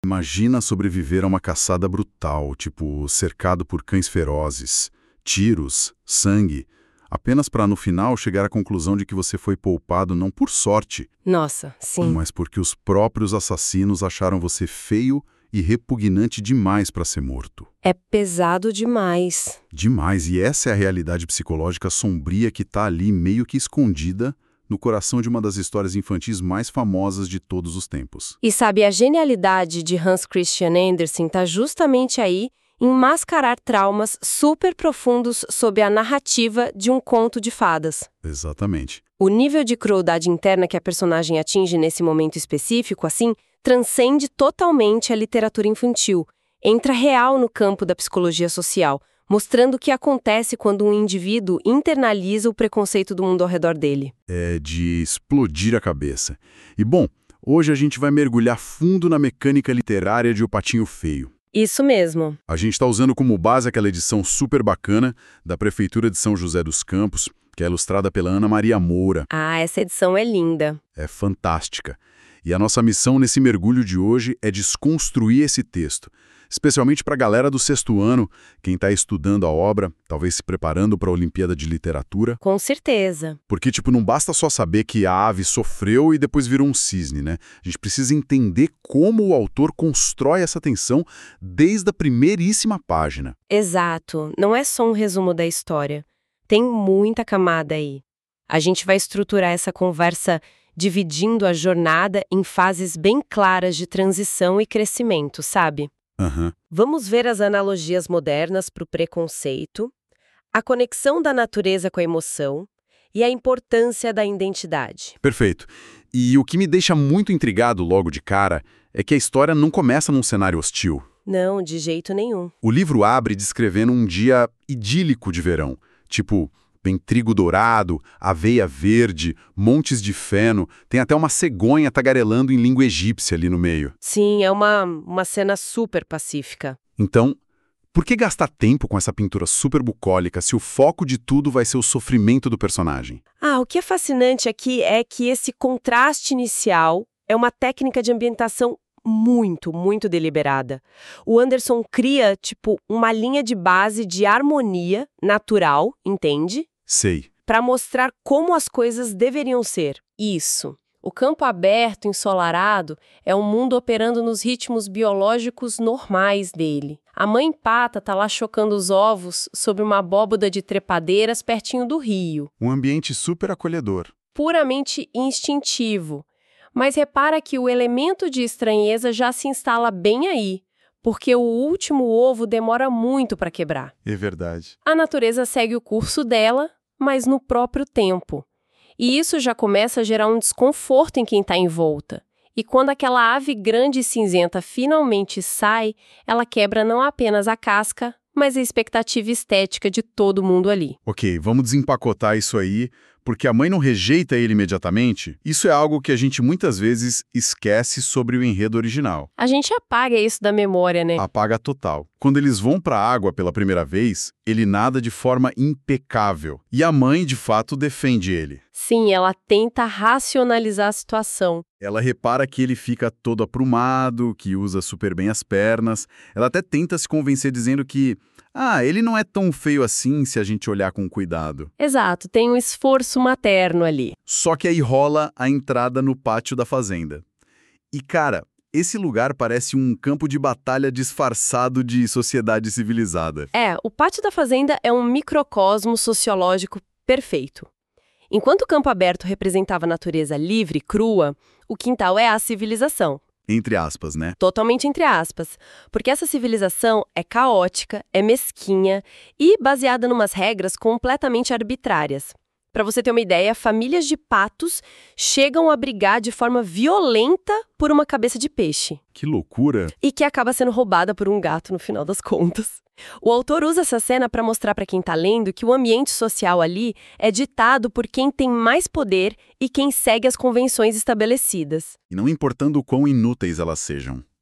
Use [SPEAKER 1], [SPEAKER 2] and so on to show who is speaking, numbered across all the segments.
[SPEAKER 1] Imagina sobreviver a uma caçada brutal, tipo cercado por cães ferozes, tiros, sangue, apenas para no final chegar à conclusão de que você foi poupado não por sorte,
[SPEAKER 2] Nossa, sim.
[SPEAKER 1] mas porque os próprios assassinos acharam você feio e repugnante demais para ser morto.
[SPEAKER 2] É pesado demais.
[SPEAKER 1] Demais, e essa é a realidade psicológica sombria que está ali meio que escondida no coração de uma das histórias infantis mais famosas de todos os tempos.
[SPEAKER 2] E sabe, a genialidade de Hans Christian Andersen está justamente aí em mascarar traumas super profundos sob a narrativa de um conto de fadas.
[SPEAKER 1] Exatamente.
[SPEAKER 2] O nível de crueldade interna que a personagem atinge nesse momento específico, assim, transcende totalmente a literatura infantil, entra real no campo da psicologia social, mostrando o que acontece quando um indivíduo internaliza o preconceito do mundo ao redor dele.
[SPEAKER 1] É de explodir a cabeça. E bom, hoje a gente vai mergulhar fundo na mecânica literária de O Patinho Feio.
[SPEAKER 2] Isso mesmo.
[SPEAKER 1] A gente está usando como base aquela edição super bacana da Prefeitura de São José dos Campos, que é ilustrada pela Ana Maria Moura.
[SPEAKER 2] Ah, essa edição é linda.
[SPEAKER 1] É fantástica. E a nossa missão nesse mergulho de hoje é desconstruir esse texto, especialmente para a galera do sexto ano, quem está estudando a obra, talvez se preparando para a Olimpíada de Literatura.
[SPEAKER 2] Com certeza.
[SPEAKER 1] Porque, não basta só saber que a ave sofreu e depois virou um cisne, né? A gente precisa entender como o autor constrói essa tensão desde a primeiríssima página.
[SPEAKER 2] Exato. Não é só um resumo da história. Tem muita camada aí. A gente vai estruturar essa conversa dividindo a jornada em fases bem claras de transição e crescimento, sabe?
[SPEAKER 1] Aham.
[SPEAKER 2] Vamos ver as analogias modernas para o preconceito, a conexão da natureza com a emoção e a importância da identidade.
[SPEAKER 1] Perfeito. E o que me deixa muito intrigado logo de cara é que a história não começa num cenário hostil.
[SPEAKER 2] Não, de jeito nenhum.
[SPEAKER 1] O livro abre descrevendo um dia idílico de verão, tipo, tem trigo dourado, aveia verde, montes de feno, tem até uma cegonha tagarelando em língua egípcia ali no meio.
[SPEAKER 2] Sim, é uma cena super pacífica.
[SPEAKER 1] Então, por que gastar tempo com essa pintura super bucólica se o foco de tudo vai ser o sofrimento do personagem?
[SPEAKER 2] O que é fascinante aqui é que esse contraste inicial é uma técnica de ambientação muito, muito deliberada. O Anderson cria, uma linha de base de harmonia natural, entende?
[SPEAKER 1] Sei.
[SPEAKER 2] Para mostrar como as coisas deveriam ser. Isso. O campo aberto, ensolarado, é um mundo operando nos ritmos biológicos normais dele. A mãe pata está lá chocando os ovos sobre uma abóboda de trepadeiras pertinho do rio.
[SPEAKER 1] Um ambiente super acolhedor.
[SPEAKER 2] Puramente instintivo. Mas repara que o elemento de estranheza já se instala bem aí, porque o último ovo demora muito para quebrar.
[SPEAKER 1] É verdade.
[SPEAKER 2] A natureza segue o curso dela, mas no próprio tempo. E isso já começa a gerar um desconforto em quem está em volta. E quando aquela ave grande e cinzenta finalmente sai, ela quebra não apenas a casca, mas a expectativa estética de todo mundo ali.
[SPEAKER 1] Ok, vamos desempacotar isso aí, porque a mãe não rejeita ele imediatamente. Isso é algo que a gente muitas vezes esquece sobre o enredo original.
[SPEAKER 2] A gente apaga isso da memória, né?
[SPEAKER 1] Apaga total. Quando eles vão para a água pela primeira vez, ele nada de forma impecável. E a mãe, de fato, defende ele.
[SPEAKER 2] Sim, ela tenta racionalizar a situação.
[SPEAKER 1] Ela repara que ele fica todo aprumado, que usa super bem as pernas. Ela até tenta se convencer dizendo que ele não é tão feio assim se a gente olhar com cuidado.
[SPEAKER 2] Exato, tem um esforço materno ali.
[SPEAKER 1] Só que aí rola a entrada no pátio da fazenda. E, cara, esse lugar parece um campo de batalha disfarçado de sociedade civilizada.
[SPEAKER 2] O pátio da fazenda é um microcosmo sociológico perfeito. Enquanto o campo aberto representava a natureza livre e crua, o quintal é a civilização.
[SPEAKER 1] Entre aspas, né?
[SPEAKER 2] Totalmente entre aspas. Porque essa civilização é caótica, é mesquinha e baseada numas regras completamente arbitrárias. Para você ter uma ideia, famílias de patos chegam a brigar de forma violenta por uma cabeça de peixe.
[SPEAKER 1] Que loucura!
[SPEAKER 2] E que acaba sendo roubada por um gato no final das contas. O autor usa essa cena para mostrar para quem está lendo que o ambiente social ali é ditado por quem tem mais poder e quem segue as convenções estabelecidas.
[SPEAKER 1] E não importando o quão inúteis elas sejam.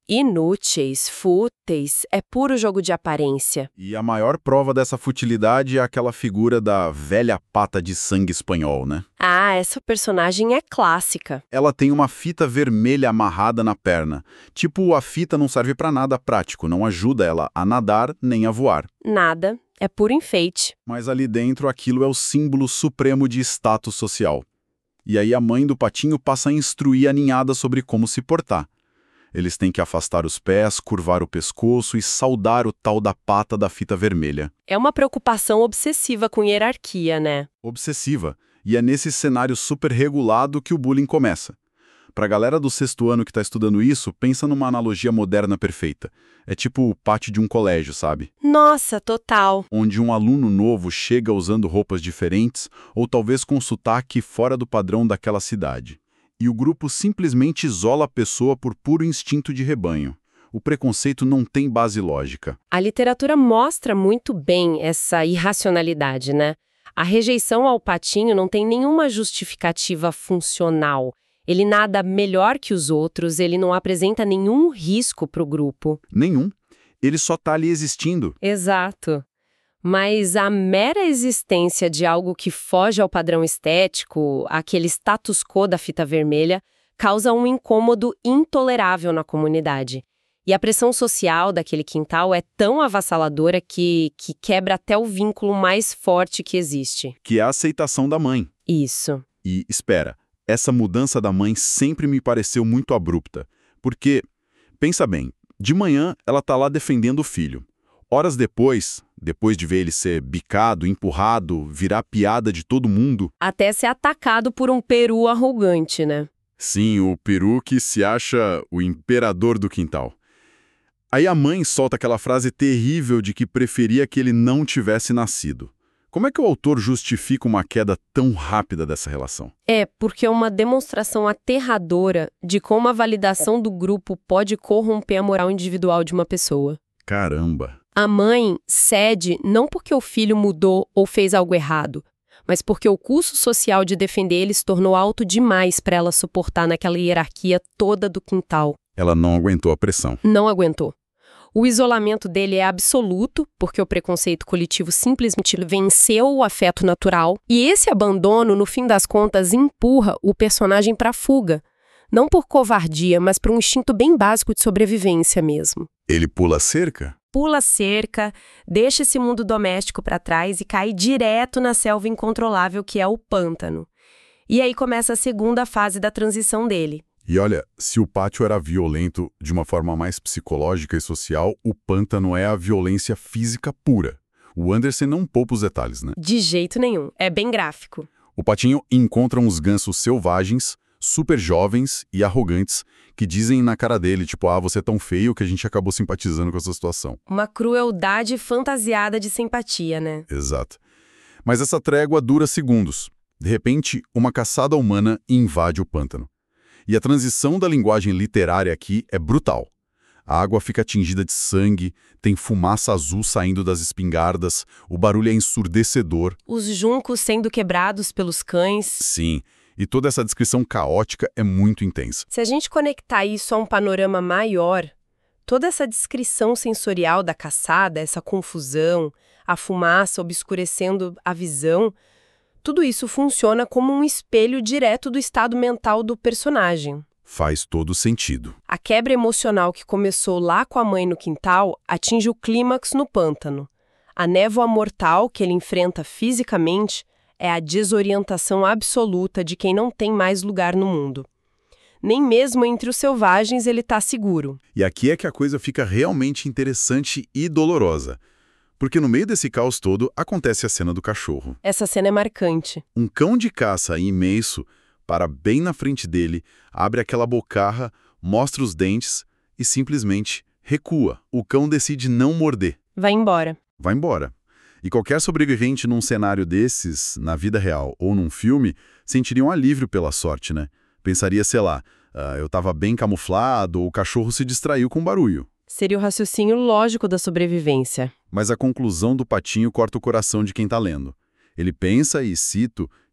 [SPEAKER 2] Inúteis, fúteis, é puro jogo de aparência.
[SPEAKER 1] E a maior prova dessa futilidade é aquela figura da velha pata de sangue espanhol, né?
[SPEAKER 2] Ah, essa personagem é clássica.
[SPEAKER 1] Ela tem uma fita vermelha amarrada na perna. Tipo, a fita não serve pra nada prático, não ajuda ela a nadar nem a voar.
[SPEAKER 2] Nada, é puro enfeite.
[SPEAKER 1] Mas ali dentro aquilo é o símbolo supremo de status social. E aí a mãe do patinho passa a instruir a ninhada sobre como se portar. Eles têm que afastar os pés, curvar o pescoço e saudar o tal da pata da fita vermelha.
[SPEAKER 2] É uma preocupação obsessiva com hierarquia, né?
[SPEAKER 1] Obsessiva. E é nesse cenário super regulado que o bullying começa. Pra galera do sexto ano que tá estudando isso, pensa numa analogia moderna perfeita. É tipo o pátio de um colégio, sabe?
[SPEAKER 2] Nossa, total.
[SPEAKER 1] Onde um aluno novo chega usando roupas diferentes ou talvez com sotaque fora do padrão daquela cidade. E o grupo simplesmente isola a pessoa por puro instinto de rebanho. O preconceito não tem base lógica.
[SPEAKER 2] A literatura mostra muito bem essa irracionalidade, né? A rejeição ao patinho não tem nenhuma justificativa funcional. Ele nada melhor que os outros, ele não apresenta nenhum risco para o grupo.
[SPEAKER 1] Nenhum. Ele só tá ali existindo.
[SPEAKER 2] Exato. Mas a mera existência de algo que foge ao padrão estético, aquele status quo da fita vermelha, causa um incômodo intolerável na comunidade. E a pressão social daquele quintal é tão avassaladora que quebra até o vínculo mais forte que existe.
[SPEAKER 1] Que é a aceitação da mãe.
[SPEAKER 2] Isso.
[SPEAKER 1] E, espera, essa mudança da mãe sempre me pareceu muito abrupta. Porque, pensa bem, de manhã ela tá lá defendendo o filho. Horas depois de ver ele ser bicado, empurrado, virar piada de todo mundo...
[SPEAKER 2] Até ser atacado por um peru arrogante, né?
[SPEAKER 1] Sim, o peru que se acha o imperador do quintal. Aí a mãe solta aquela frase terrível de que preferia que ele não tivesse nascido. Como é que o autor justifica uma queda tão rápida dessa relação?
[SPEAKER 2] É, porque é uma demonstração aterradora de como a validação do grupo pode corromper a moral individual de uma pessoa.
[SPEAKER 1] Caramba!
[SPEAKER 2] A mãe cede não porque o filho mudou ou fez algo errado, mas porque o custo social de defender ele se tornou alto demais para ela suportar naquela hierarquia toda do quintal.
[SPEAKER 1] Ela não aguentou a pressão.
[SPEAKER 2] Não aguentou. O isolamento dele é absoluto, porque o preconceito coletivo simplesmente venceu o afeto natural, e esse abandono, no fim das contas, empurra o personagem para a fuga. Não por covardia, mas por um instinto bem básico de sobrevivência mesmo.
[SPEAKER 1] Ele pula a cerca?
[SPEAKER 2] Pula a cerca, deixa esse mundo doméstico para trás e cai direto na selva incontrolável que é o pântano. E aí começa a segunda fase da transição dele.
[SPEAKER 1] E olha, se o pátio era violento de uma forma mais psicológica e social, o pântano é a violência física pura. O Anderson não poupa os detalhes, né?
[SPEAKER 2] De jeito nenhum, é bem gráfico.
[SPEAKER 1] O patinho encontra uns gansos selvagens, super jovens e arrogantes, que dizem na cara dele, tipo, ah, você é tão feio que a gente acabou simpatizando com essa situação.
[SPEAKER 2] Uma crueldade fantasiada de simpatia, né?
[SPEAKER 1] Exato. Mas essa trégua dura segundos. De repente, uma caçada humana invade o pântano. E a transição da linguagem literária aqui é brutal. A água fica tingida de sangue, tem fumaça azul saindo das espingardas, o barulho é ensurdecedor.
[SPEAKER 2] Os juncos sendo quebrados pelos cães.
[SPEAKER 1] Sim, e toda essa descrição caótica é muito intensa.
[SPEAKER 2] Se a gente conectar isso a um panorama maior, toda essa descrição sensorial da caçada, essa confusão, a fumaça obscurecendo a visão, tudo isso funciona como um espelho direto do estado mental do personagem.
[SPEAKER 1] Faz todo sentido.
[SPEAKER 2] A quebra emocional que começou lá com a mãe no quintal atinge o clímax no pântano. A névoa mortal que ele enfrenta fisicamente é a desorientação absoluta de quem não tem mais lugar no mundo. Nem mesmo entre os selvagens ele está seguro.
[SPEAKER 1] E aqui é que a coisa fica realmente interessante e dolorosa. Porque no meio desse caos todo acontece a cena do cachorro.
[SPEAKER 2] Essa cena é marcante.
[SPEAKER 1] Um cão de caça imenso para bem na frente dele, abre aquela bocarra, mostra os dentes e simplesmente recua. O cão decide não morder.
[SPEAKER 2] Vai embora.
[SPEAKER 1] Vai embora. E qualquer sobrevivente num cenário desses, na vida real ou num filme, sentiria um alívio pela sorte, né? Pensaria, sei lá, eu estava bem camuflado ou o cachorro se distraiu com barulho.
[SPEAKER 2] Seria o raciocínio lógico da sobrevivência.
[SPEAKER 1] Mas a conclusão do patinho corta o coração de quem está lendo. Ele pensa, e cito,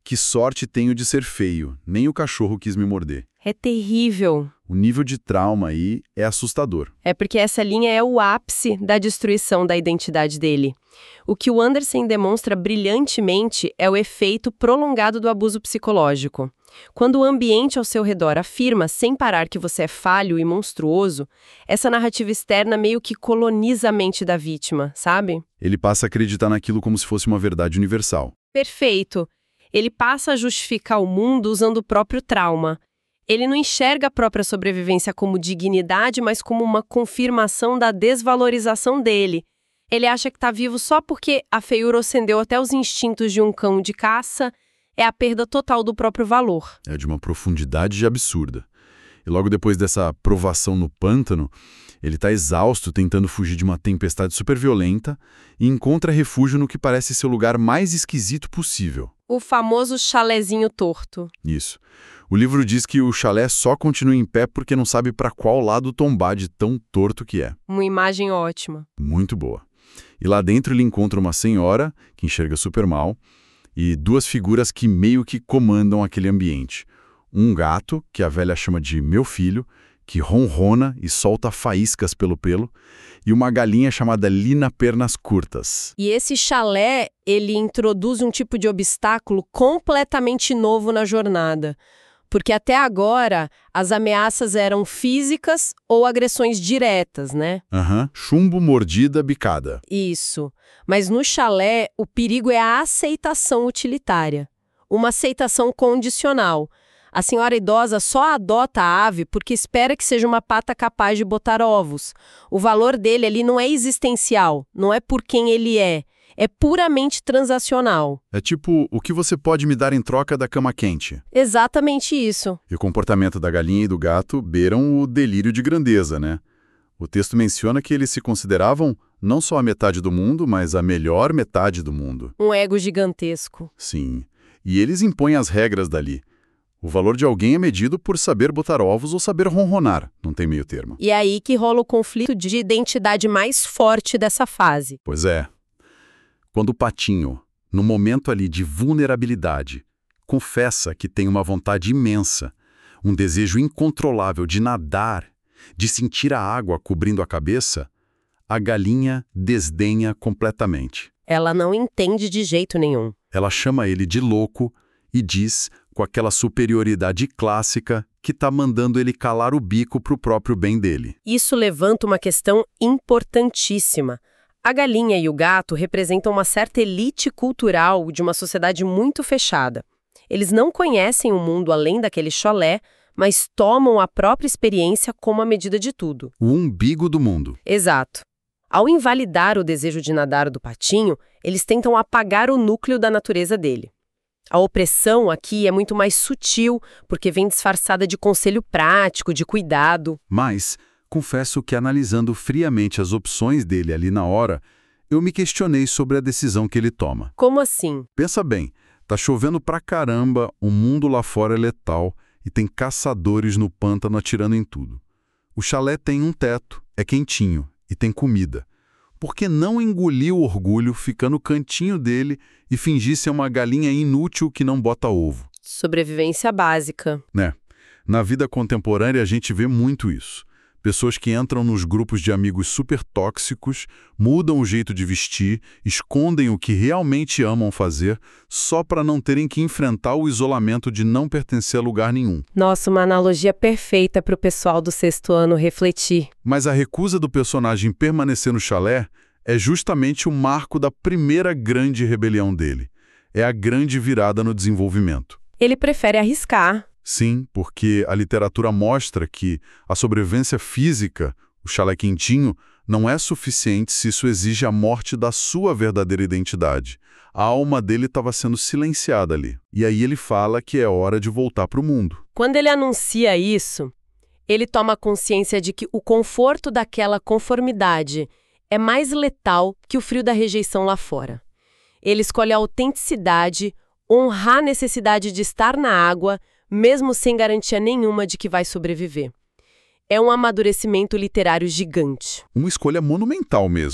[SPEAKER 1] Que sorte tenho de ser feio, nem o cachorro quis me morder.
[SPEAKER 2] É terrível.
[SPEAKER 1] O nível de trauma aí é assustador.
[SPEAKER 2] É porque essa linha é o ápice da destruição da identidade dele. O que o Anderson demonstra brilhantemente é o efeito prolongado do abuso psicológico. Quando o ambiente ao seu redor afirma sem parar que você é falho e monstruoso, essa narrativa externa meio que coloniza a mente da vítima, sabe?
[SPEAKER 1] Ele passa a acreditar naquilo como se fosse uma verdade universal.
[SPEAKER 2] Perfeito. Ele passa a justificar o mundo usando o próprio trauma. Ele não enxerga a própria sobrevivência como dignidade, mas como uma confirmação da desvalorização dele. Ele acha que está vivo só porque a feiura acendeu até os instintos de um cão de caça. É a perda total do próprio valor.
[SPEAKER 1] É de uma profundidade absurda. E logo depois dessa provação no pântano, ele está exausto tentando fugir de uma tempestade super violenta e encontra refúgio no que parece ser o lugar mais esquisito possível.
[SPEAKER 2] O famoso chalezinho torto.
[SPEAKER 1] Isso. O livro diz que o chalé só continua em pé porque não sabe para qual lado tombar de tão torto que é.
[SPEAKER 2] Uma imagem ótima.
[SPEAKER 1] Muito boa. E lá dentro ele encontra uma senhora, que enxerga super mal, e duas figuras que meio que comandam aquele ambiente. Um gato, que a velha chama de meu filho, que ronrona e solta faíscas pelo pelo, e uma galinha chamada Lina Pernas Curtas.
[SPEAKER 2] E esse chalé, ele introduz um tipo de obstáculo completamente novo na jornada. Porque até agora, as ameaças eram físicas ou agressões diretas, né?
[SPEAKER 1] Chumbo, mordida, bicada.
[SPEAKER 2] Isso. Mas no chalé, o perigo é a aceitação utilitária. Uma aceitação condicional. A senhora idosa só adota a ave porque espera que seja uma pata capaz de botar ovos. O valor dele ali não é existencial, não é por quem ele é puramente transacional.
[SPEAKER 1] É tipo, o que você pode me dar em troca da cama quente?
[SPEAKER 2] Exatamente isso.
[SPEAKER 1] E o comportamento da galinha e do gato beiram o delírio de grandeza, né? O texto menciona que eles se consideravam não só a metade do mundo, mas a melhor metade do mundo.
[SPEAKER 2] Um ego gigantesco.
[SPEAKER 1] Sim. E eles impõem as regras dali. O valor de alguém é medido por saber botar ovos ou saber ronronar, não tem meio termo.
[SPEAKER 2] E é aí que rola o conflito de identidade mais forte dessa fase.
[SPEAKER 1] Pois é. Quando o patinho, no momento ali de vulnerabilidade, confessa que tem uma vontade imensa, um desejo incontrolável de nadar, de sentir a água cobrindo a cabeça, a galinha desdenha completamente.
[SPEAKER 2] Ela não entende de jeito nenhum.
[SPEAKER 1] Ela chama ele de louco e diz, com aquela superioridade clássica, que está mandando ele calar o bico para o próprio bem dele.
[SPEAKER 2] Isso levanta uma questão importantíssima. A galinha e o gato representam uma certa elite cultural de uma sociedade muito fechada. Eles não conhecem o mundo além daquele chalé, mas tomam a própria experiência como a medida de tudo.
[SPEAKER 1] O umbigo do mundo.
[SPEAKER 2] Exato. Ao invalidar o desejo de nadar do patinho, eles tentam apagar o núcleo da natureza dele. A opressão aqui é muito mais sutil, porque vem disfarçada de conselho prático, de cuidado.
[SPEAKER 1] Mas confesso que, analisando friamente as opções dele ali na hora, eu me questionei sobre a decisão que ele toma.
[SPEAKER 2] Como assim?
[SPEAKER 1] Pensa bem, tá chovendo pra caramba, o mundo lá fora é letal e tem caçadores no pântano atirando em tudo. O chalé tem um teto, é quentinho e tem comida. Por que não engolir o orgulho, ficar no cantinho dele e fingir ser uma galinha inútil que não bota ovo?
[SPEAKER 2] Sobrevivência básica.
[SPEAKER 1] Né? Na vida contemporânea a gente vê muito isso. Pessoas que entram nos grupos de amigos super tóxicos, mudam o jeito de vestir, escondem o que realmente amam fazer, só para não terem que enfrentar o isolamento de não pertencer a lugar nenhum.
[SPEAKER 2] Nossa, uma analogia perfeita para o pessoal do 6º ano refletir.
[SPEAKER 1] Mas a recusa do personagem permanecer no chalé é justamente o marco da primeira grande rebelião dele. É a grande virada no desenvolvimento.
[SPEAKER 2] Ele prefere arriscar.
[SPEAKER 1] Sim, porque a literatura mostra que a sobrevivência física, o chalé quentinho, não é suficiente se isso exige a morte da sua verdadeira identidade. A alma dele estava sendo silenciada ali. E aí ele fala que é hora de voltar para o mundo.
[SPEAKER 2] Quando ele anuncia isso, ele toma consciência de que o conforto daquela conformidade é mais letal que o frio da rejeição lá fora. Ele escolhe a autenticidade, honrar a necessidade de estar na água, mesmo sem garantia nenhuma de que vai sobreviver. É um amadurecimento literário gigante.
[SPEAKER 1] Uma escolha monumental mesmo.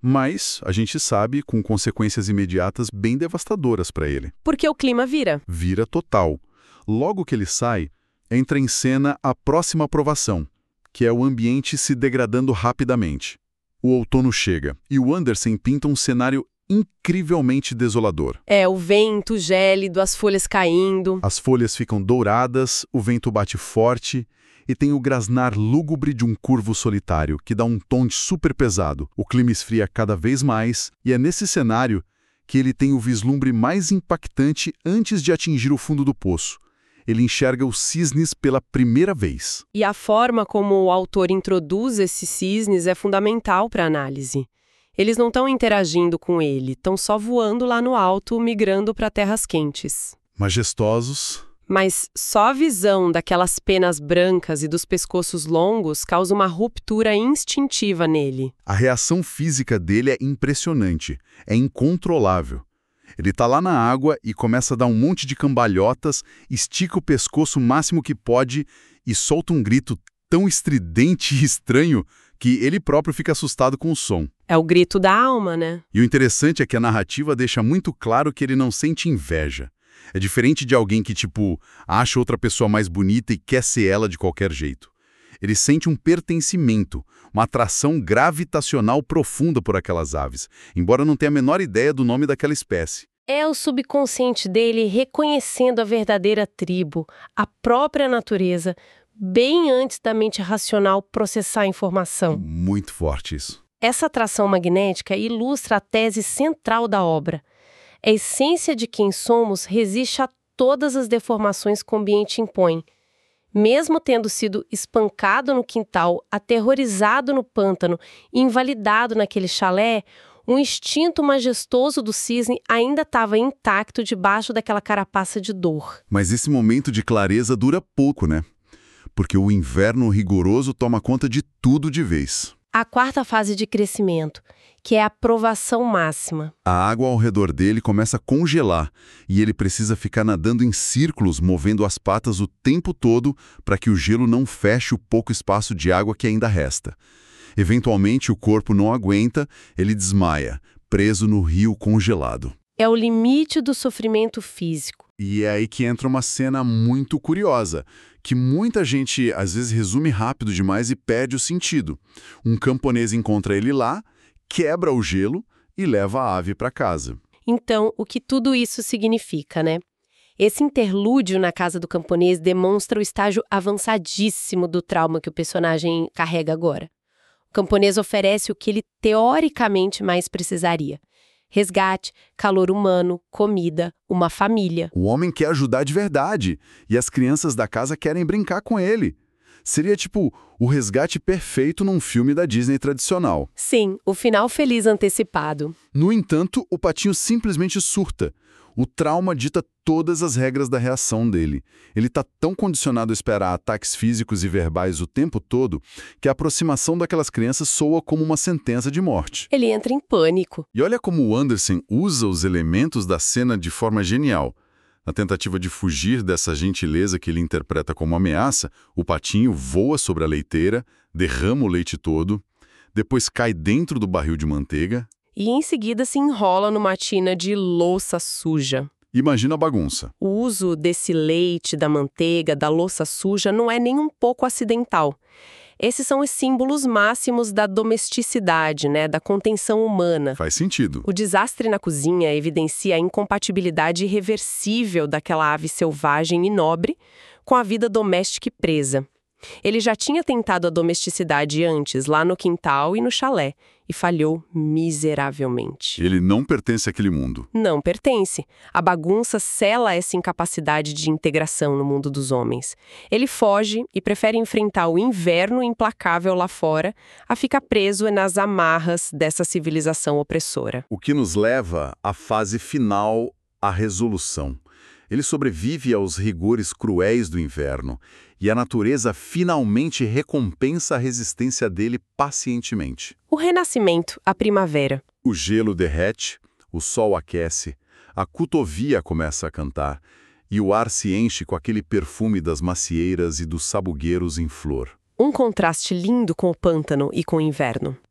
[SPEAKER 1] Mas a gente sabe com consequências imediatas bem devastadoras para ele.
[SPEAKER 2] Porque o clima vira.
[SPEAKER 1] Vira total. Logo que ele sai, entra em cena a próxima provação, que é o ambiente se degradando rapidamente. O outono chega e o Anderson pinta um cenário incrivelmente desolador.
[SPEAKER 2] O vento gélido, as folhas caindo.
[SPEAKER 1] As folhas ficam douradas, o vento bate forte e tem o grasnar lúgubre de um curvo solitário, que dá um tom super pesado. O clima esfria cada vez mais e é nesse cenário que ele tem o vislumbre mais impactante antes de atingir o fundo do poço. Ele enxerga os cisnes pela primeira vez.
[SPEAKER 2] E a forma como o autor introduz esses cisnes é fundamental para a análise. Eles não estão interagindo com ele, estão só voando lá no alto, migrando para terras quentes.
[SPEAKER 1] Majestosos.
[SPEAKER 2] Mas só a visão daquelas penas brancas e dos pescoços longos causa uma ruptura instintiva nele.
[SPEAKER 1] A reação física dele é impressionante, é incontrolável. Ele tá lá na água e começa a dar um monte de cambalhotas, estica o pescoço o máximo que pode e solta um grito tão estridente e estranho que ele próprio fica assustado com o som.
[SPEAKER 2] É o grito da alma, né?
[SPEAKER 1] E o interessante é que a narrativa deixa muito claro que ele não sente inveja. É diferente de alguém que, acha outra pessoa mais bonita e quer ser ela de qualquer jeito. Ele sente um pertencimento, uma atração gravitacional profunda por aquelas aves, embora não tenha a menor ideia do nome daquela espécie.
[SPEAKER 2] É o subconsciente dele reconhecendo a verdadeira tribo, a própria natureza, bem antes da mente racional processar a informação.
[SPEAKER 1] Muito forte isso.
[SPEAKER 2] Essa atração magnética ilustra a tese central da obra. A essência de quem somos resiste a todas as deformações que o ambiente impõe. Mesmo tendo sido espancado no quintal, aterrorizado no pântano e invalidado naquele chalé, o instinto majestoso do cisne ainda estava intacto debaixo daquela carapaça de dor.
[SPEAKER 1] Mas esse momento de clareza dura pouco, né? Porque o inverno rigoroso toma conta de tudo de vez.
[SPEAKER 2] A quarta fase de crescimento, que é a provação máxima.
[SPEAKER 1] A água ao redor dele começa a congelar e ele precisa ficar nadando em círculos, movendo as patas o tempo todo para que o gelo não feche o pouco espaço de água que ainda resta. Eventualmente, o corpo não aguenta, ele desmaia, preso no rio congelado.
[SPEAKER 2] É o limite do sofrimento físico.
[SPEAKER 1] E é aí que entra uma cena muito curiosa, que muita gente às vezes resume rápido demais e perde o sentido. Um camponês encontra ele lá, quebra o gelo e leva a ave para casa.
[SPEAKER 2] Então, o que tudo isso significa, né? Esse interlúdio na casa do camponês demonstra o estágio avançadíssimo do trauma que o personagem carrega agora. O camponês oferece o que ele teoricamente mais precisaria: resgate, calor humano, comida, uma família.
[SPEAKER 1] O homem quer ajudar de verdade e as crianças da casa querem brincar com ele. Seria o resgate perfeito num filme da Disney tradicional.
[SPEAKER 2] Sim, o final feliz antecipado.
[SPEAKER 1] No entanto, o patinho simplesmente surta. O trauma dita todas as regras da reação dele. Ele está tão condicionado a esperar ataques físicos e verbais o tempo todo que a aproximação daquelas crianças soa como uma sentença de morte.
[SPEAKER 2] Ele entra em pânico.
[SPEAKER 1] E olha como o Anderson usa os elementos da cena de forma genial. Na tentativa de fugir dessa gentileza que ele interpreta como ameaça, o patinho voa sobre a leiteira, derrama o leite todo, depois cai dentro do barril de manteiga.
[SPEAKER 2] E em seguida se enrola numa tina de louça suja.
[SPEAKER 1] Imagina a bagunça.
[SPEAKER 2] O uso desse leite, da manteiga, da louça suja não é nem um pouco acidental. Esses são os símbolos máximos da domesticidade, né, da contenção humana.
[SPEAKER 1] Faz sentido.
[SPEAKER 2] O desastre na cozinha evidencia a incompatibilidade irreversível daquela ave selvagem e nobre com a vida doméstica e presa. Ele já tinha tentado a domesticidade antes, lá no quintal e no chalé, e falhou miseravelmente.
[SPEAKER 1] Ele não pertence àquele mundo.
[SPEAKER 2] Não pertence. A bagunça sela essa incapacidade de integração no mundo dos homens. Ele foge e prefere enfrentar o inverno implacável lá fora a ficar preso nas amarras dessa civilização opressora.
[SPEAKER 1] O que nos leva à fase final, a resolução. Ele sobrevive aos rigores cruéis do inverno e a natureza finalmente recompensa a resistência dele pacientemente.
[SPEAKER 2] O renascimento, a primavera.
[SPEAKER 1] O gelo derrete, o sol aquece, a cotovia começa a cantar e o ar se enche com aquele perfume das macieiras e dos sabugueiros em flor.
[SPEAKER 2] Um contraste lindo com o pântano e com o inverno.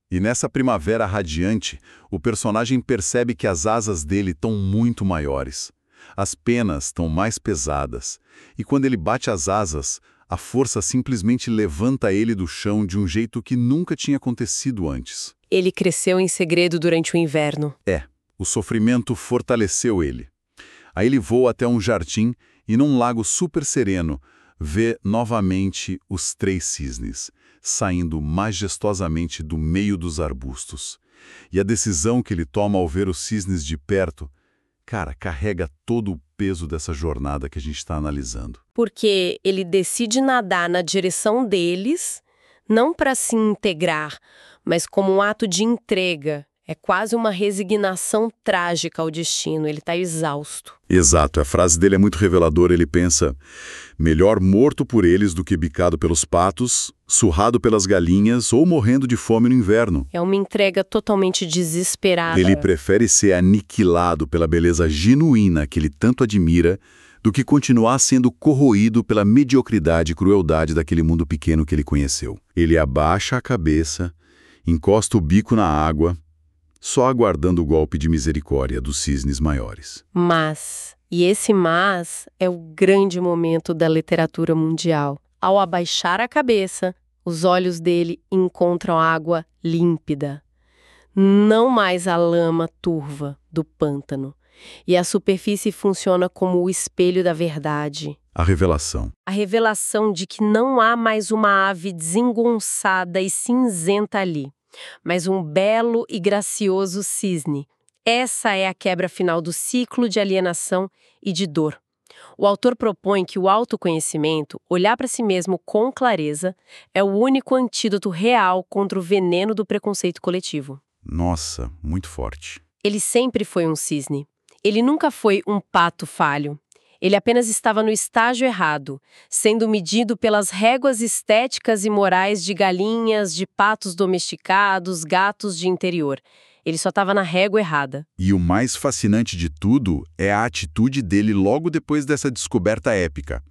[SPEAKER 1] E nessa primavera radiante, o personagem percebe que as asas dele estão muito maiores. As penas estão mais pesadas. E quando ele bate as asas, a força simplesmente levanta ele do chão de um jeito que nunca tinha acontecido antes.
[SPEAKER 2] Ele cresceu em segredo durante o inverno.
[SPEAKER 1] O sofrimento fortaleceu ele. Aí ele voa até um jardim e, num lago super sereno, vê novamente os 3 cisnes, saindo majestosamente do meio dos arbustos. E a decisão que ele toma ao ver os cisnes de perto, cara, carrega todo o peso dessa jornada que a gente está analisando.
[SPEAKER 2] Porque ele decide nadar na direção deles, não para se integrar, mas como um ato de entrega. É quase uma resignação trágica ao destino, ele está exausto.
[SPEAKER 1] Exato, a frase dele é muito reveladora. Ele pensa, melhor morto por eles do que bicado pelos patos, surrado pelas galinhas ou morrendo de fome no inverno.
[SPEAKER 2] É uma entrega totalmente desesperada.
[SPEAKER 1] Ele prefere ser aniquilado pela beleza genuína que ele tanto admira do que continuar sendo corroído pela mediocridade e crueldade daquele mundo pequeno que ele conheceu. Ele abaixa a cabeça, encosta o bico na água, só aguardando o golpe de misericórdia dos cisnes maiores.
[SPEAKER 2] E esse mas é o grande momento da literatura mundial. Ao abaixar a cabeça, os olhos dele encontram água límpida. Não mais a lama turva do pântano. E a superfície funciona como o espelho da verdade.
[SPEAKER 1] A revelação.
[SPEAKER 2] A revelação de que não há mais uma ave desengonçada e cinzenta ali, mas um belo e gracioso cisne. Essa é a quebra final do ciclo de alienação e de dor. O autor propõe que o autoconhecimento, olhar para si mesmo com clareza, é o único antídoto real contra o veneno do preconceito coletivo.
[SPEAKER 1] Nossa, muito forte.
[SPEAKER 2] Ele sempre foi um cisne. Ele nunca foi um pato falho. Ele apenas estava no estágio errado, sendo medido pelas réguas estéticas e morais de galinhas, de patos domesticados, gatos de interior. Ele só estava na régua errada.
[SPEAKER 1] E o mais fascinante de tudo é a atitude dele logo depois dessa descoberta épica.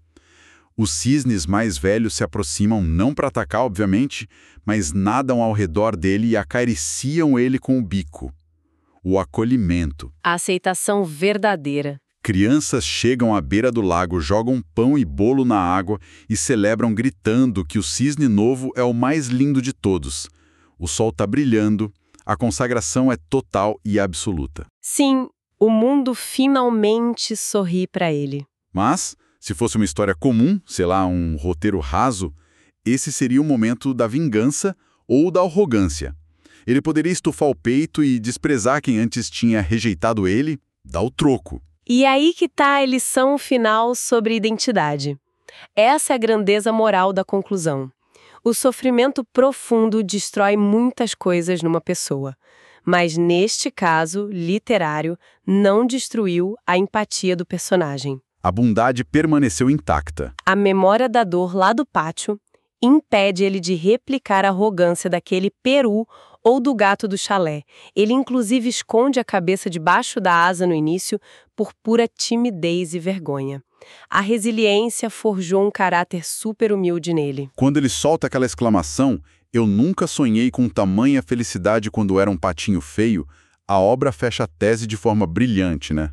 [SPEAKER 1] Os cisnes mais velhos se aproximam não para atacar, obviamente, mas nadam ao redor dele e acariciam ele com o bico. O acolhimento.
[SPEAKER 2] A aceitação verdadeira.
[SPEAKER 1] Crianças chegam à beira do lago, jogam pão e bolo na água e celebram gritando que o cisne novo é o mais lindo de todos. O sol está brilhando, a consagração é total e absoluta.
[SPEAKER 2] Sim, o mundo finalmente sorri para ele.
[SPEAKER 1] Mas, se fosse uma história comum, sei lá, um roteiro raso, esse seria o momento da vingança ou da arrogância. Ele poderia estufar o peito e desprezar quem antes tinha rejeitado ele, dar o troco.
[SPEAKER 2] E aí que está a lição final sobre identidade. Essa é a grandeza moral da conclusão. O sofrimento profundo destrói muitas coisas numa pessoa, mas neste caso, literário, não destruiu a empatia do personagem.
[SPEAKER 1] A bondade permaneceu intacta.
[SPEAKER 2] A memória da dor lá do pátio impede ele de replicar a arrogância daquele peru ou do gato do chalé. Ele inclusive esconde a cabeça debaixo da asa no início por pura timidez e vergonha. A resiliência forjou um caráter super humilde nele.
[SPEAKER 1] Quando ele solta aquela exclamação, "Eu nunca sonhei com tamanha felicidade quando era um patinho feio", a obra fecha a tese de forma brilhante, né?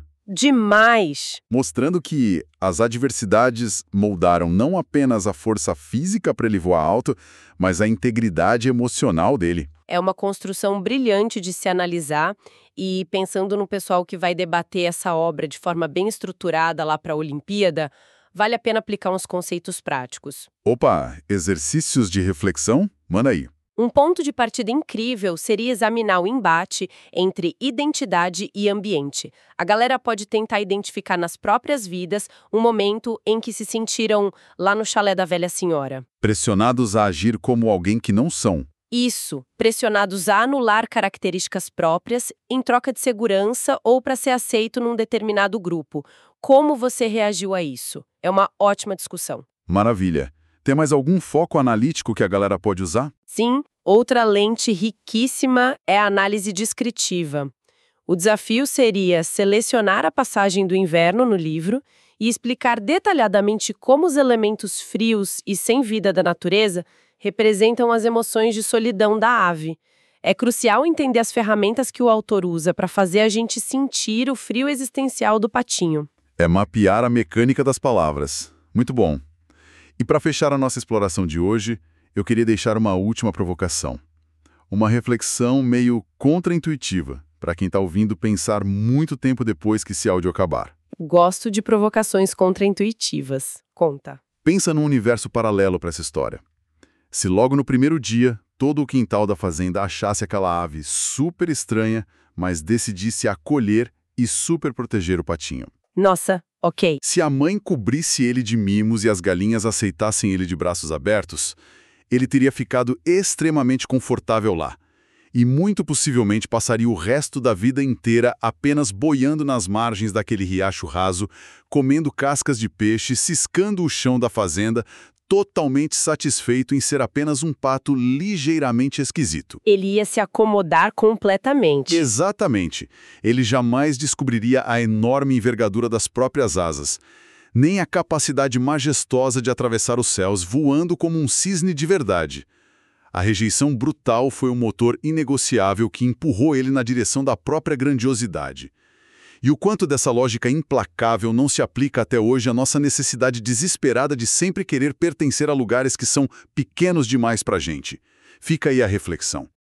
[SPEAKER 2] Demais!
[SPEAKER 1] Mostrando que as adversidades moldaram não apenas a força física para ele voar alto, mas a integridade emocional dele.
[SPEAKER 2] É uma construção brilhante de se analisar e, pensando no pessoal que vai debater essa obra de forma bem estruturada lá para a Olimpíada, vale a pena aplicar uns conceitos práticos.
[SPEAKER 1] Opa, exercícios de reflexão? Manda aí.
[SPEAKER 2] Um ponto de partida incrível seria examinar o embate entre identidade e ambiente. A galera pode tentar identificar nas próprias vidas um momento em que se sentiram lá no chalé da velha senhora.
[SPEAKER 1] Pressionados a agir como alguém que não são.
[SPEAKER 2] Isso, pressionados a anular características próprias em troca de segurança ou para ser aceito num determinado grupo. Como você reagiu a isso? É uma ótima discussão.
[SPEAKER 1] Maravilha. Tem mais algum foco analítico que a galera pode usar?
[SPEAKER 2] Sim, outra lente riquíssima é a análise descritiva. O desafio seria selecionar a passagem do inverno no livro e explicar detalhadamente como os elementos frios e sem vida da natureza representam as emoções de solidão da ave. É crucial entender as ferramentas que o autor usa para fazer a gente sentir o frio existencial do patinho.
[SPEAKER 1] É mapear a mecânica das palavras. Muito bom. E para fechar a nossa exploração de hoje, eu queria deixar uma última provocação. Uma reflexão meio contraintuitiva, para quem está ouvindo pensar muito tempo depois que esse áudio acabar.
[SPEAKER 2] Gosto de provocações contraintuitivas. Conta.
[SPEAKER 1] Pensa num universo paralelo para essa história. Se logo no primeiro dia, todo o quintal da fazenda achasse aquela ave super estranha, mas decidisse acolher e super proteger o patinho.
[SPEAKER 2] Nossa, ok.
[SPEAKER 1] Se a mãe cobrisse ele de mimos e as galinhas aceitassem ele de braços abertos, ele teria ficado extremamente confortável lá. E muito possivelmente passaria o resto da vida inteira apenas boiando nas margens daquele riacho raso, comendo cascas de peixe, ciscando o chão da fazenda, totalmente satisfeito em ser apenas um pato ligeiramente esquisito.
[SPEAKER 2] Ele ia se acomodar completamente.
[SPEAKER 1] Exatamente. Ele jamais descobriria a enorme envergadura das próprias asas, nem a capacidade majestosa de atravessar os céus voando como um cisne de verdade. A rejeição brutal foi um motor inegociável que empurrou ele na direção da própria grandiosidade. E o quanto dessa lógica implacável não se aplica até hoje à nossa necessidade desesperada de sempre querer pertencer a lugares que são pequenos demais pra gente. Fica aí a reflexão.